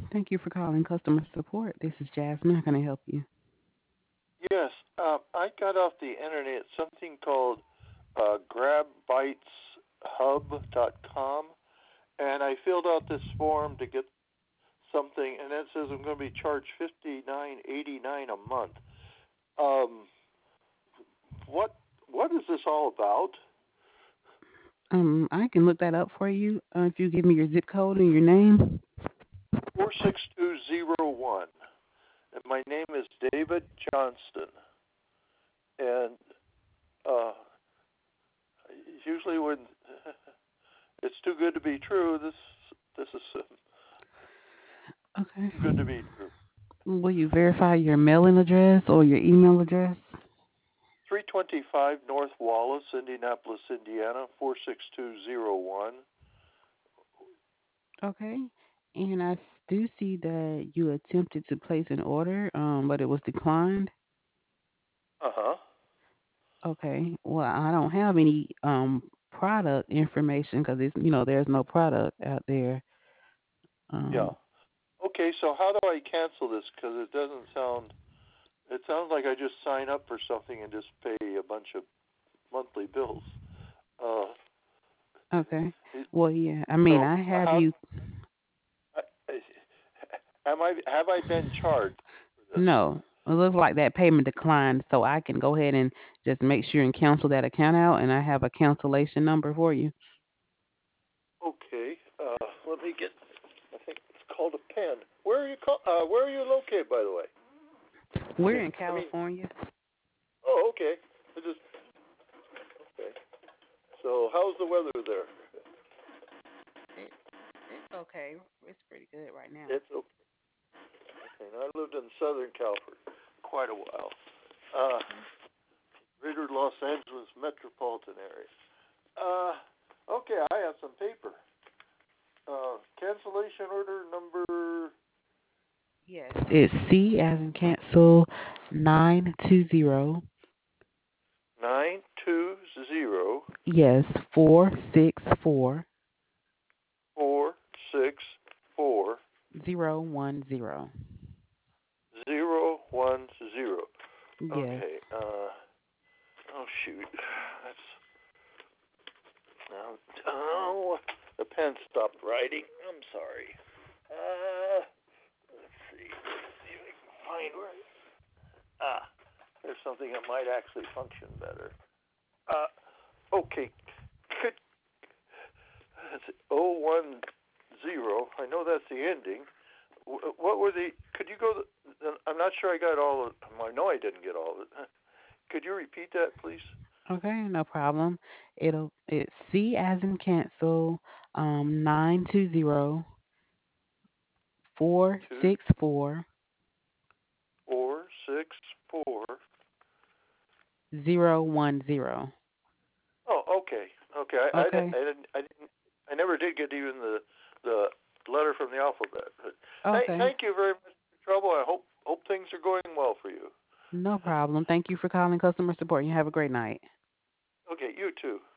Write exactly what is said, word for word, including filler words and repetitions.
Thank you for calling customer support. This is Jasmine. How can I help you? Yes, uh, I got off the internet something called uh, grab bites hub dot com, and I filled out this form to get something, and it says I'm going to be charged fifty-nine eighty-nine a month. Um, what what is this all about? Um, I can look that up for you uh, if you give me your zip code and your name. Four six two zero one, and my name is David Johnston, and uh, usually when it's too good to be true, this this is uh, Okay. too good to be true. Will you verify your mailing address or your email address? three twenty-five North Wallace, Indianapolis, Indiana, four six two zero one. Okay. And I do see that you attempted to place an order, um, but it was declined. Uh-huh. Okay. Well, I don't have any um product information because it's you know there's no product out there. Yeah. Um, Okay, so how do I cancel this? Because it doesn't sound, it sounds like I just sign up for something and just pay a bunch of monthly bills. Uh, okay. it, Well, yeah. I mean, so I have how, you. am I, have I been charged for this? No, it looks like that payment declined, so I can go ahead and just make sure and cancel that account out, and I have a cancellation number for you. Okay, uh, let me get, I think it's called a pen. Where are you, call, uh, where are you located, by the way? I We're mean, in I mean, California. oh, okay. I just, okay. So how's the weather there? It, it's okay. It's pretty good right now. It's okay. Okay. Now, I lived in Southern California quite a while. Uh, Greater Los Angeles metropolitan area. Uh, okay, I have some paper. Uh, cancellation order number. Yes, it's C as in cancel nine two zero. Nine two zero Yes, four six four four six four zero one zero. zero one zero. Yes. Okay. Uh. Oh shoot. That's. Oh, oh, the pen stopped writing. I'm sorry. Uh. Let's see. Let's see if I can find where. Ah. There's something that might actually function better. Uh. Okay. Could. That's oh one zero. I know that's the ending. What were the? Could you go? I'm not sure I got all of. I know I didn't get all of it. Could you repeat that, please? Okay, no problem. It'll it's C as in cancel um nine two zero four Two six four four six four. zero one zero. Oh, okay, okay. I, I, Okay. I didn't. I didn't. I never did get even the the letter from the alphabet. But thank Okay. thank you very much for your trouble. I hope hope things are going well for you. No problem. Thank you for calling customer support. You have a great night. Okay, you too.